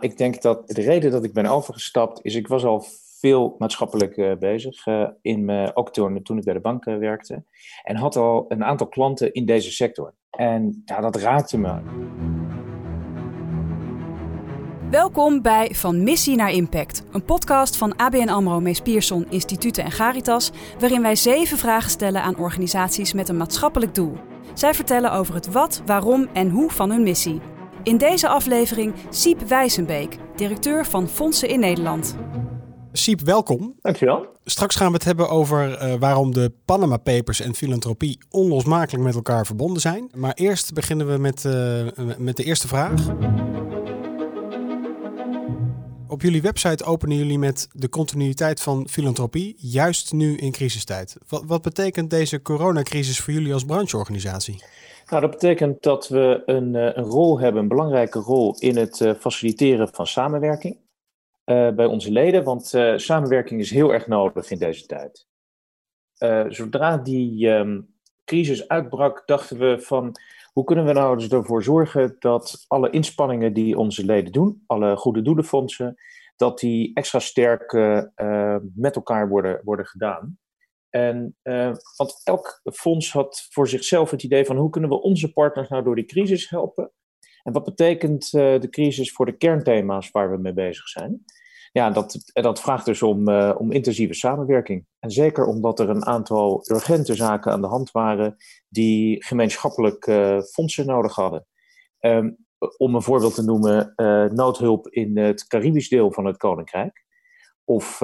ik denk dat de reden dat ik ben overgestapt is, ik was al veel maatschappelijk bezig, ook toen ik bij de bank werkte. En had al een aantal klanten in deze sector. En ja, dat raakte me. Welkom bij Van Missie naar Impact, een podcast van ABN AMRO Mees Pierson Instituten en Charitas, waarin wij 7 vragen stellen aan organisaties met een maatschappelijk doel. Zij vertellen over het wat, waarom en hoe van hun missie. In deze aflevering Siep Wijzenbeek, directeur van Fondsen in Nederland. Siep, welkom. Dankjewel. Straks gaan we het hebben over waarom de Panama Papers en filantropie onlosmakelijk met elkaar verbonden zijn. Maar eerst beginnen we met de eerste vraag. Op jullie website openen jullie met de continuïteit van filantropie, juist nu in crisistijd. Wat betekent deze coronacrisis voor jullie als brancheorganisatie? Nou, dat betekent dat we een rol hebben, een belangrijke rol in het faciliteren van samenwerking bij onze leden. Want samenwerking is heel erg nodig in deze tijd. Zodra die crisis uitbrak, dachten we van hoe kunnen we nou dus ervoor zorgen dat alle inspanningen die onze leden doen, alle goede doelenfondsen, dat die extra sterk met elkaar worden gedaan. Want elk fonds had voor zichzelf het idee van hoe kunnen we onze partners nou door die crisis helpen? En wat betekent de crisis voor de kernthema's waar we mee bezig zijn? Ja, dat vraagt dus om intensieve samenwerking. En zeker omdat er een aantal urgente zaken aan de hand waren die gemeenschappelijk fondsen nodig hadden. Om een voorbeeld te noemen, noodhulp in het Caribisch deel van het Koninkrijk. Of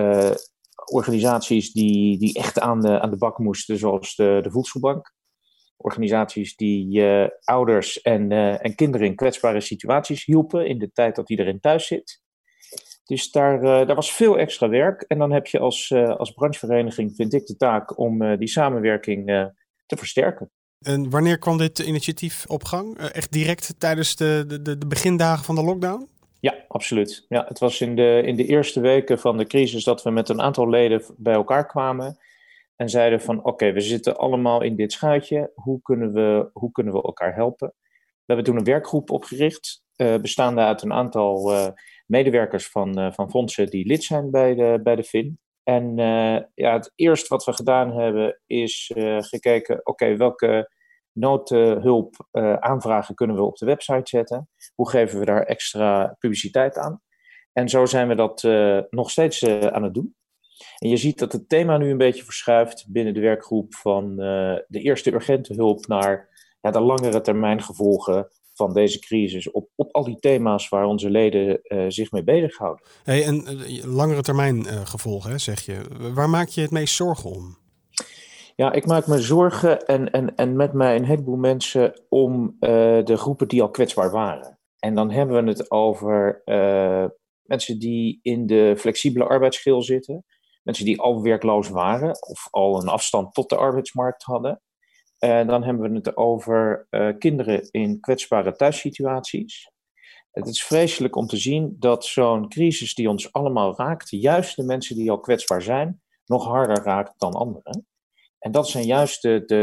organisaties die echt aan de bak moesten, zoals de Voedselbank. Organisaties die ouders en kinderen in kwetsbare situaties hielpen in de tijd dat iedereen thuis zit. Dus daar was veel extra werk. En dan heb je als branchevereniging, vind ik, de taak om die samenwerking te versterken. En wanneer kwam dit initiatief op gang? Echt direct tijdens de begindagen van de lockdown? Ja, absoluut. Ja, het was in de eerste weken van de crisis dat we met een aantal leden bij elkaar kwamen. En zeiden van oké, we zitten allemaal in dit schuitje. Hoe kunnen we elkaar helpen? We hebben toen een werkgroep opgericht. Bestaande uit een aantal medewerkers van fondsen die lid zijn bij de FIN. En het eerste wat we gedaan hebben is gekeken, oké, welke noodhulp aanvragen kunnen we op de website zetten? Hoe geven we daar extra publiciteit aan? En zo zijn we dat nog steeds aan het doen. En je ziet dat het thema nu een beetje verschuift binnen de werkgroep van de eerste urgente hulp naar de langere termijn gevolgen van deze crisis op al die thema's waar onze leden zich mee bezighouden. Hey, en langere termijn gevolgen, zeg je. Waar maak je het meest zorgen om? Ja, ik maak me zorgen en met mij een heleboel mensen om de groepen die al kwetsbaar waren. En dan hebben we het over mensen die in de flexibele arbeidsschil zitten. Mensen die al werkloos waren of al een afstand tot de arbeidsmarkt hadden. Dan hebben we het over kinderen in kwetsbare thuissituaties. Het is vreselijk om te zien dat zo'n crisis die ons allemaal raakt, juist de mensen die al kwetsbaar zijn, nog harder raakt dan anderen. En dat zijn juist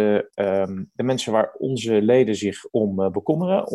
de mensen waar onze leden zich om bekommeren,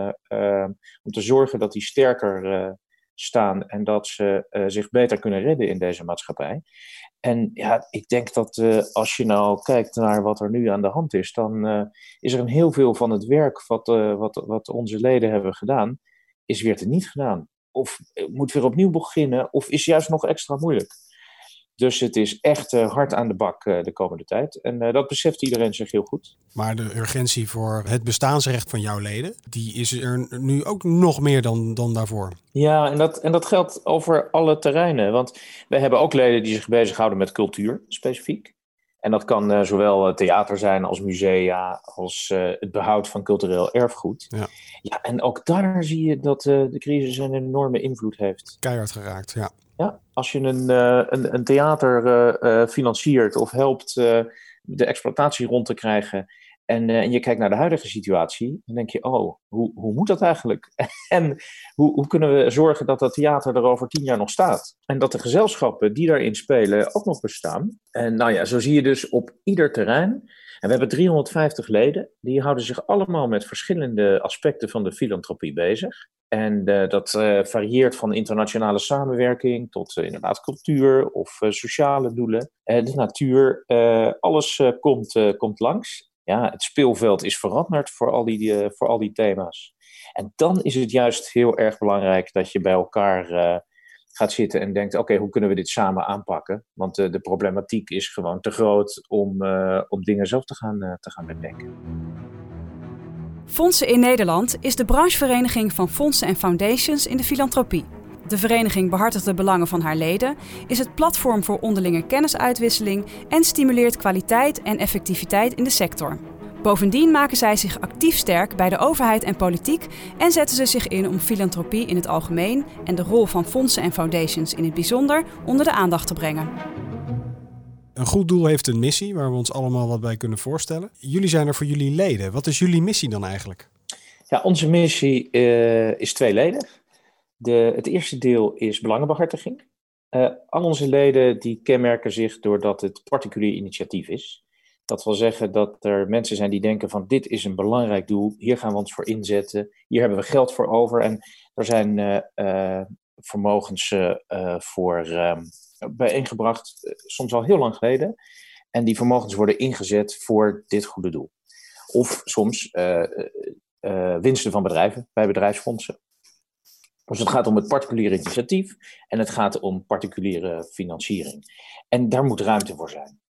om te zorgen dat die sterker staan en dat ze zich beter kunnen redden in deze maatschappij. En ja, ik denk dat als je nou kijkt naar wat er nu aan de hand is, dan is er een heel veel van het werk wat onze leden hebben gedaan, is weer teniet gedaan. Of moet weer opnieuw beginnen, of is juist nog extra moeilijk. Dus het is echt hard aan de bak de komende tijd. En dat beseft iedereen zich heel goed. Maar de urgentie voor het bestaansrecht van jouw leden, die is er nu ook nog meer dan daarvoor. Ja, en dat geldt over alle terreinen. Want wij hebben ook leden die zich bezighouden met cultuur specifiek. En dat kan zowel theater zijn als musea, als het behoud van cultureel erfgoed. Ja, en ook daar zie je dat de crisis een enorme invloed heeft. Keihard geraakt, ja. Ja, als je een theater financiert of helpt de exploitatie rond te krijgen En je kijkt naar de huidige situatie, dan denk je, hoe moet dat eigenlijk? En hoe kunnen we zorgen dat dat theater er over 10 jaar nog staat? En dat de gezelschappen die daarin spelen ook nog bestaan. En nou ja, zo zie je dus op ieder terrein. En we hebben 350 leden, die houden zich allemaal met verschillende aspecten van de filantropie bezig. En dat varieert van internationale samenwerking tot inderdaad cultuur of sociale doelen. De natuur, alles komt langs. Ja, het speelveld is veranderd voor al die thema's. En dan is het juist heel erg belangrijk dat je bij elkaar gaat zitten en denkt, oké, hoe kunnen we dit samen aanpakken? Want de problematiek is gewoon te groot om dingen zelf te gaan bedenken. Fondsen in Nederland is de branchevereniging van fondsen en foundations in de filantropie. De vereniging behartigt de belangen van haar leden, is het platform voor onderlinge kennisuitwisseling en stimuleert kwaliteit en effectiviteit in de sector. Bovendien maken zij zich actief sterk bij de overheid en politiek en zetten ze zich in om filantropie in het algemeen en de rol van fondsen en foundations in het bijzonder onder de aandacht te brengen. Een goed doel heeft een missie waar we ons allemaal wat bij kunnen voorstellen. Jullie zijn er voor jullie leden. Wat is jullie missie dan eigenlijk? Ja, onze missie is tweeledig. Het eerste deel is belangenbehartiging. Al onze leden die kenmerken zich doordat het particulier initiatief is. Dat wil zeggen dat er mensen zijn die denken van dit is een belangrijk doel, hier gaan we ons voor inzetten, hier hebben we geld voor over. En er zijn vermogens voor bijeengebracht, soms al heel lang geleden. En die vermogens worden ingezet voor dit goede doel. Of soms winsten van bedrijven bij bedrijfsfondsen. Dus het gaat om het particuliere initiatief en het gaat om particuliere financiering. En daar moet ruimte voor zijn.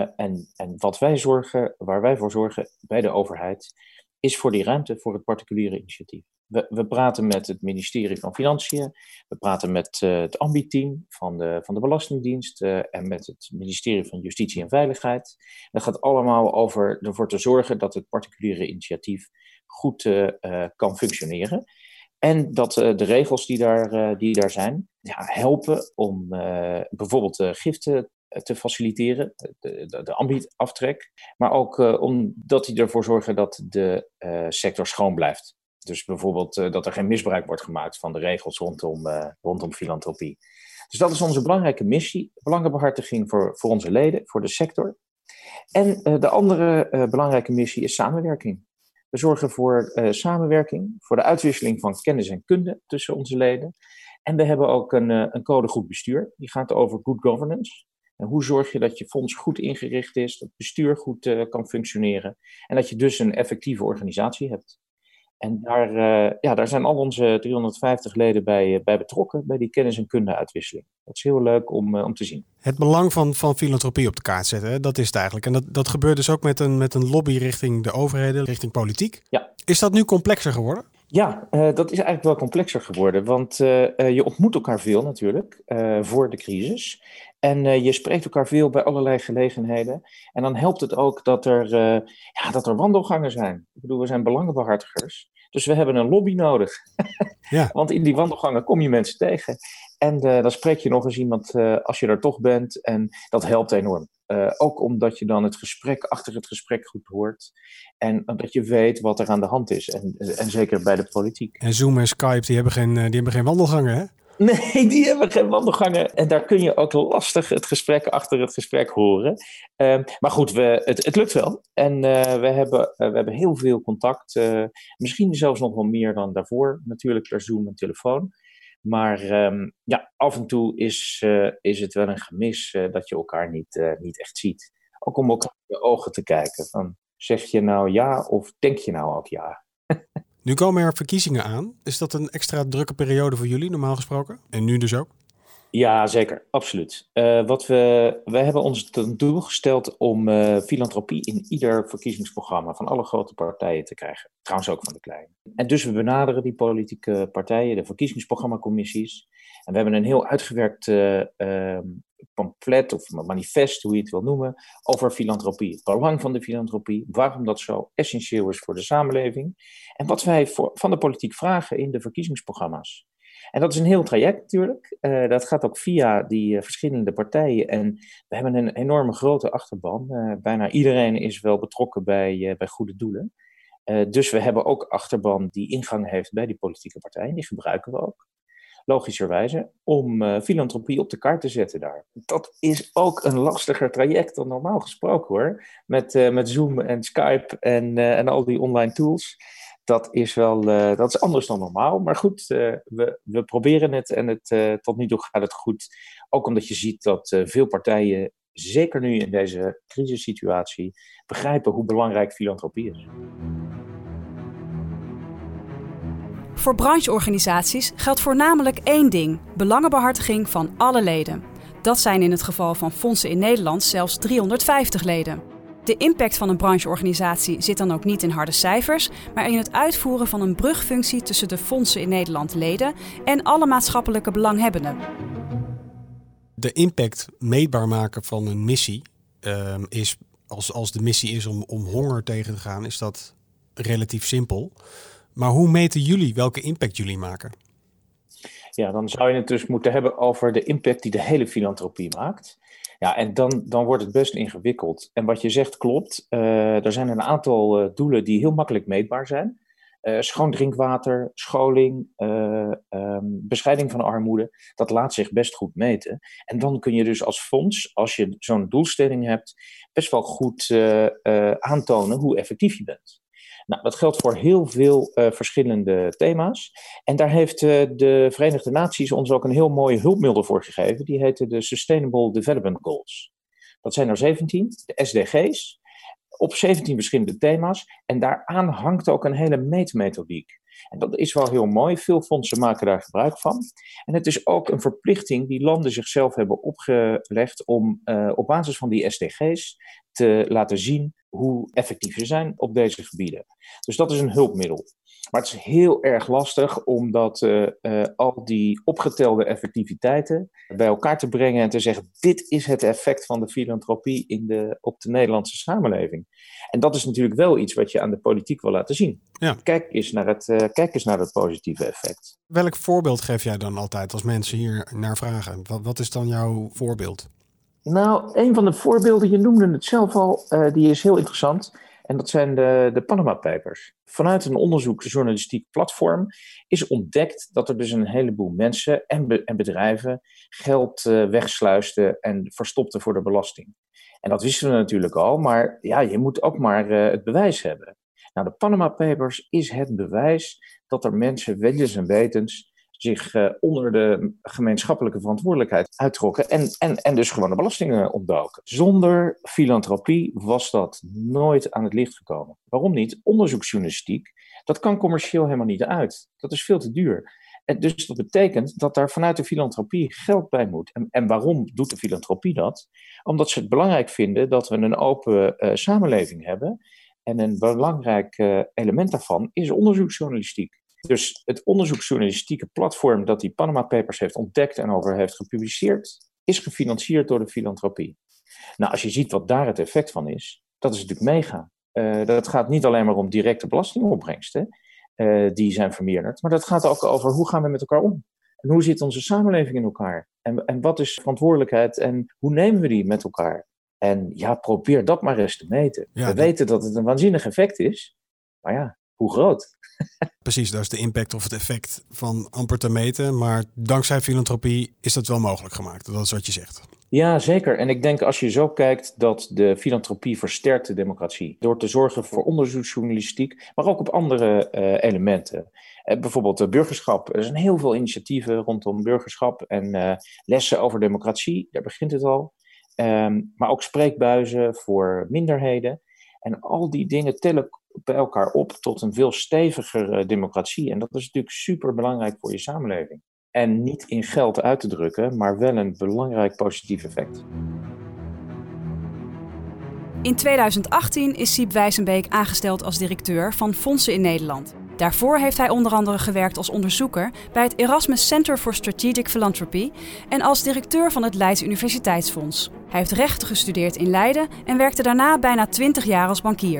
En waar wij voor zorgen bij de overheid, is voor die ruimte voor het particuliere initiatief. We praten met het ministerie van Financiën, we praten met het AMBI-team van de Belastingdienst en met het ministerie van Justitie en Veiligheid. Dat gaat allemaal over ervoor te zorgen dat het particuliere initiatief goed kan functioneren. En dat de regels die daar zijn, helpen om bijvoorbeeld giften te faciliteren, de ambietaftrek, maar ook omdat die ervoor zorgen dat de sector schoon blijft. Dus bijvoorbeeld dat er geen misbruik wordt gemaakt van de regels rondom filantropie. Dus dat is onze belangrijke missie, belangenbehartiging voor onze leden, voor de sector. En de andere belangrijke missie is samenwerking. We zorgen voor samenwerking, voor de uitwisseling van kennis en kunde tussen onze leden. En we hebben ook een code goed bestuur, die gaat over good governance. En hoe zorg je dat je fonds goed ingericht is, dat het bestuur goed kan functioneren en dat je dus een effectieve organisatie hebt. En daar zijn al onze 350 leden bij betrokken, bij die kennis- en kunde-uitwisseling. Dat is heel leuk om te zien. Het belang van filantropie op de kaart zetten, hè? Dat is het eigenlijk. En dat gebeurt dus ook met een lobby richting de overheden, richting politiek. Ja. Is dat nu complexer geworden? Ja, dat is eigenlijk wel complexer geworden, want je ontmoet elkaar veel natuurlijk voor de crisis. En je spreekt elkaar veel bij allerlei gelegenheden. En dan helpt het ook dat er wandelgangen zijn. Ik bedoel, we zijn belangenbehartigers. Dus we hebben een lobby nodig. Ja. Want in die wandelgangen kom je mensen tegen. En dan spreek je nog eens iemand als je er toch bent. En dat helpt enorm. Ook omdat je dan het gesprek achter het gesprek goed hoort. En dat je weet wat er aan de hand is. En zeker bij de politiek. En Zoom en Skype, die hebben geen wandelgangen, hè? Nee, die hebben geen wandelgangen. En daar kun je ook lastig het gesprek achter het gesprek horen. Maar goed, het lukt wel. En we hebben heel veel contact. Misschien zelfs nog wel meer dan daarvoor. Natuurlijk per Zoom en telefoon. Maar af en toe is het wel een gemis dat je elkaar niet echt ziet. Ook om elkaar in de ogen te kijken. Van, zeg je nou ja of denk je nou ook ja? Nu komen er verkiezingen aan. Is dat een extra drukke periode voor jullie, normaal gesproken? En nu dus ook? Ja, zeker. Absoluut. We hebben ons ten doel gesteld om filantropie in ieder verkiezingsprogramma van alle grote partijen te krijgen. Trouwens ook van de kleine. En dus we benaderen die politieke partijen, de verkiezingsprogrammacommissies. En we hebben een heel uitgewerkt pamflet of manifest, hoe je het wil noemen, over filantropie. Het belang van de filantropie, waarom dat zo essentieel is voor de samenleving. En wat wij van de politiek vragen in de verkiezingsprogramma's. En dat is een heel traject natuurlijk. Dat gaat ook via die verschillende partijen. En we hebben een enorme grote achterban. Bijna iedereen is wel betrokken bij goede doelen. Dus we hebben ook achterban die ingang heeft bij die politieke partijen. Die gebruiken we ook, logischerwijze, om filantropie op de kaart te zetten daar. Dat is ook een lastiger traject dan normaal gesproken hoor. Met Zoom en Skype en al die online tools. Dat is anders dan normaal. Maar goed, we proberen het en tot nu toe gaat het goed. Ook omdat je ziet dat veel partijen, zeker nu in deze crisissituatie, begrijpen hoe belangrijk filantropie is. Voor brancheorganisaties geldt voornamelijk één ding: belangenbehartiging van alle leden. Dat zijn in het geval van fondsen in Nederland zelfs 350 leden. De impact van een brancheorganisatie zit dan ook niet in harde cijfers, maar in het uitvoeren van een brugfunctie tussen de fondsen in Nederland leden en alle maatschappelijke belanghebbenden. De impact meetbaar maken van een missie is, als de missie is om honger tegen te gaan, is dat relatief simpel. Maar hoe meten jullie welke impact jullie maken? Ja, dan zou je het dus moeten hebben over de impact die de hele filantropie maakt. Ja, en dan wordt het best ingewikkeld. En wat je zegt klopt. Er zijn een aantal doelen die heel makkelijk meetbaar zijn. Schoon drinkwater, scholing, bestrijding van armoede. Dat laat zich best goed meten. En dan kun je dus als fonds, als je zo'n doelstelling hebt, best wel goed aantonen hoe effectief je bent. Nou, dat geldt voor heel veel verschillende thema's. En daar heeft de Verenigde Naties ons ook een heel mooi hulpmiddel voor gegeven. Die heette de Sustainable Development Goals. Dat zijn er 17, de SDG's, op 17 verschillende thema's. En daaraan hangt ook een hele meetmethodiek. En dat is wel heel mooi. Veel fondsen maken daar gebruik van. En het is ook een verplichting die landen zichzelf hebben opgelegd om op basis van die SDG's te laten zien hoe effectief ze zijn op deze gebieden. Dus dat is een hulpmiddel. Maar het is heel erg lastig om al die opgetelde effectiviteiten bij elkaar te brengen en te zeggen, dit is het effect van de filantropie op de Nederlandse samenleving. En dat is natuurlijk wel iets wat je aan de politiek wil laten zien. Ja. Kijk eens naar het positieve effect. Welk voorbeeld geef jij dan altijd als mensen hier naar vragen? Wat is dan jouw voorbeeld? Nou, een van de voorbeelden, je noemde het zelf al, die is heel interessant. En dat zijn de Panama Papers. Vanuit een onderzoeksjournalistiek platform is ontdekt dat er dus een heleboel mensen en bedrijven geld wegsluisten en verstopten voor de belasting. En dat wisten we natuurlijk al, maar ja, je moet ook maar het bewijs hebben. Nou, de Panama Papers is het bewijs dat er mensen wetens en wetens zich onder de gemeenschappelijke verantwoordelijkheid uittrokken en dus gewoon de belastingen ontdoken. Zonder filantropie was dat nooit aan het licht gekomen. Waarom niet? Onderzoeksjournalistiek, dat kan commercieel helemaal niet uit. Dat is veel te duur. En dus dat betekent dat daar vanuit de filantropie geld bij moet. En waarom doet de filantropie dat? Omdat ze het belangrijk vinden dat we een open samenleving hebben. En een belangrijk element daarvan is onderzoeksjournalistiek. Dus het onderzoeksjournalistieke platform dat die Panama Papers heeft ontdekt en over heeft gepubliceerd, is gefinancierd door de filantropie. Nou, als je ziet wat daar het effect van is, dat is natuurlijk mega. Dat gaat niet alleen maar om directe belastingopbrengsten, die zijn vermeerderd, maar dat gaat ook over hoe gaan we met elkaar om? En hoe zit onze samenleving in elkaar? En wat is verantwoordelijkheid en hoe nemen we die met elkaar? En ja, probeer dat maar eens te meten. Ja, we weten dat het een waanzinnig effect is, maar ja, hoe groot? Precies, daar is de impact of het effect van amper te meten. Maar dankzij filantropie is dat wel mogelijk gemaakt. Dat is wat je zegt. Ja, zeker. En ik denk als je zo kijkt dat de filantropie versterkt de democratie. Door te zorgen voor onderzoeksjournalistiek, maar ook op andere elementen. Bijvoorbeeld burgerschap. Er zijn heel veel initiatieven rondom burgerschap en lessen over democratie. Daar begint het al. Maar ook spreekbuizen voor minderheden. En al die dingen tellen bij elkaar op tot een veel steviger democratie. En dat is natuurlijk super belangrijk voor je samenleving. En niet in geld uit te drukken, maar wel een belangrijk positief effect. In 2018 is Siep Wijzenbeek aangesteld als directeur van Fondsen in Nederland. Daarvoor heeft hij onder andere gewerkt als onderzoeker bij het Erasmus Center for Strategic Philanthropy en als directeur van het Leids Universiteitsfonds. Hij heeft rechten gestudeerd in Leiden en werkte daarna bijna 20 jaar als bankier.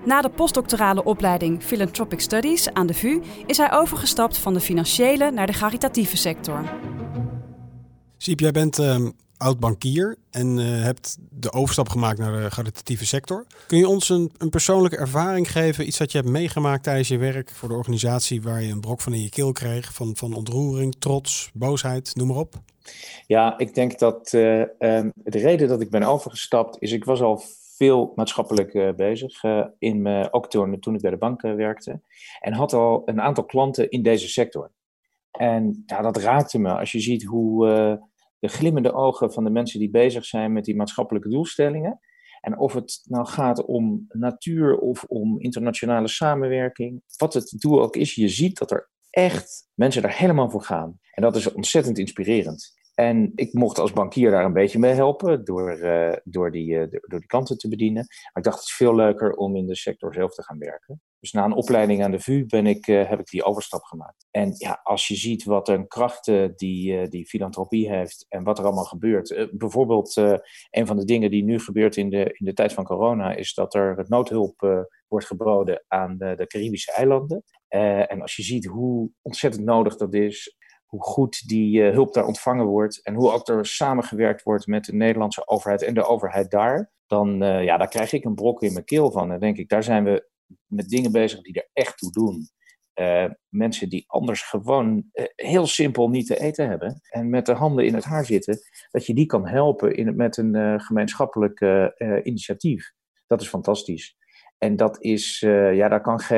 Na de postdoctorale opleiding Philanthropic Studies aan de VU is hij overgestapt van de financiële naar de charitatieve sector. Siep, jij bent oud-bankier en hebt de overstap gemaakt naar de charitatieve sector. Kun je ons een persoonlijke ervaring geven, iets dat je hebt meegemaakt tijdens je werk voor de organisatie waar je een brok van in je keel kreeg, van ontroering, trots, boosheid, noem maar op? Ja, ik denk dat de reden dat ik ben overgestapt is, ik was al veel maatschappelijk bezig, ook toen ik bij de bank werkte. En had al een aantal klanten in deze sector. En dat raakte me als je ziet hoe de glimmende ogen van de mensen die bezig zijn met die maatschappelijke doelstellingen. En of het nou gaat om natuur of om internationale samenwerking, wat het doel ook is, je ziet dat er echt mensen er helemaal voor gaan. En dat is ontzettend inspirerend. En ik mocht als bankier daar een beetje mee helpen door die klanten te bedienen. Maar ik dacht, het is veel leuker om in de sector zelf te gaan werken. Dus na een opleiding aan de VU heb ik die overstap gemaakt. En ja, als je ziet wat een krachten die filantropie heeft en wat er allemaal gebeurt. Bijvoorbeeld een van de dingen die nu gebeurt in de tijd van corona is dat er noodhulp wordt geboden aan de Caribische eilanden. En als je ziet hoe ontzettend nodig dat is, hoe goed die hulp daar ontvangen wordt en hoe ook er samengewerkt wordt met de Nederlandse overheid en de overheid daar, dan daar krijg ik een brok in mijn keel van. Dan denk ik, daar zijn we met dingen bezig die er echt toe doen. Mensen die anders gewoon heel simpel niet te eten hebben en met de handen in het haar zitten, dat je die kan helpen met een gemeenschappelijk initiatief. Dat is fantastisch. En dat is, daar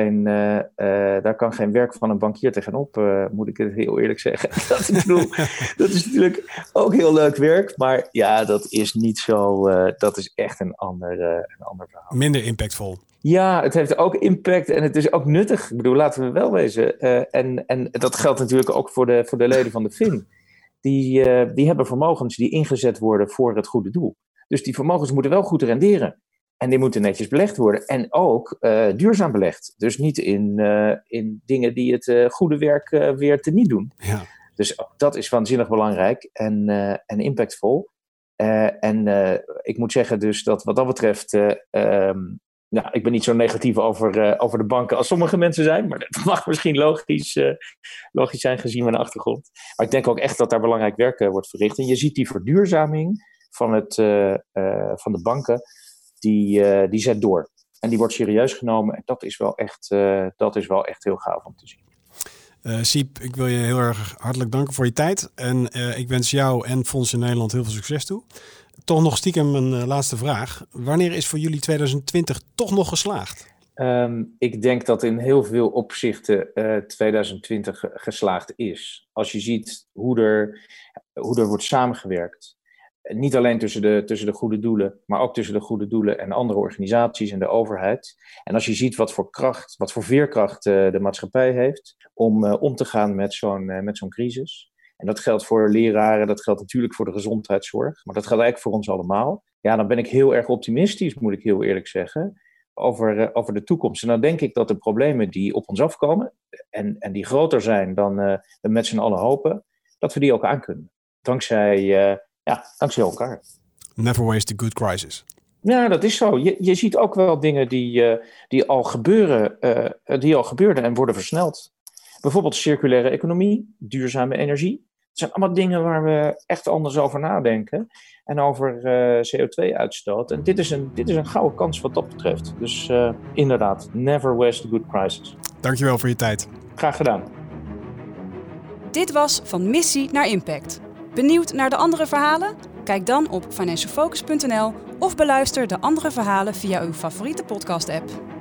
kan geen werk van een bankier tegenop, moet ik het heel eerlijk zeggen. Dat is natuurlijk ook heel leuk werk, maar ja, dat is niet zo, dat is echt een ander verhaal. Minder impactvol. Ja, het heeft ook impact en het is ook nuttig. Ik bedoel, laten we wel wezen. En dat geldt natuurlijk ook voor de leden van de FIN. Die hebben vermogens die ingezet worden voor het goede doel. Dus die vermogens moeten wel goed renderen. En die moeten netjes belegd worden. En ook duurzaam belegd. Dus niet in dingen die het goede werk weer teniet doen. Ja. Dus dat is waanzinnig belangrijk en impactvol. Ik moet zeggen dus dat wat dat betreft, ik ben niet zo negatief over de banken als sommige mensen zijn. Maar dat mag misschien logisch zijn gezien mijn achtergrond. Maar ik denk ook echt dat daar belangrijk werk wordt verricht. En je ziet die verduurzaming van de banken, die zet door. En die wordt serieus genomen. En dat is wel echt heel gaaf om te zien. Siep, ik wil je heel erg hartelijk danken voor je tijd. En ik wens jou en Fondsen Nederland heel veel succes toe. Toch nog stiekem een laatste vraag. Wanneer is voor jullie 2020 toch nog geslaagd? Ik denk dat in heel veel opzichten 2020 geslaagd is. Als je ziet hoe er wordt samengewerkt. Niet alleen tussen de goede doelen, maar ook tussen de goede doelen en andere organisaties en de overheid. En als je ziet wat voor veerkracht de maatschappij heeft om te gaan met zo'n crisis. En dat geldt voor leraren, dat geldt natuurlijk voor de gezondheidszorg, maar dat geldt eigenlijk voor ons allemaal. Ja, dan ben ik heel erg optimistisch, moet ik heel eerlijk zeggen, over de toekomst. En dan denk ik dat de problemen die op ons afkomen en die groter zijn dan we met z'n allen hopen, dat we die ook aankunnen. Dankzij elkaar. Never waste a good crisis. Ja, dat is zo. Je ziet ook wel dingen die al gebeurden en worden versneld. Bijvoorbeeld circulaire economie, duurzame energie. Dat zijn allemaal dingen waar we echt anders over nadenken. En over CO2-uitstoot. En dit is een gouden kans wat dat betreft. Dus inderdaad, never waste a good crisis. Dankjewel voor je tijd. Graag gedaan. Dit was Van Missie naar Impact. Benieuwd naar de andere verhalen? Kijk dan op financialfocus.nl of beluister de andere verhalen via uw favoriete podcast-app.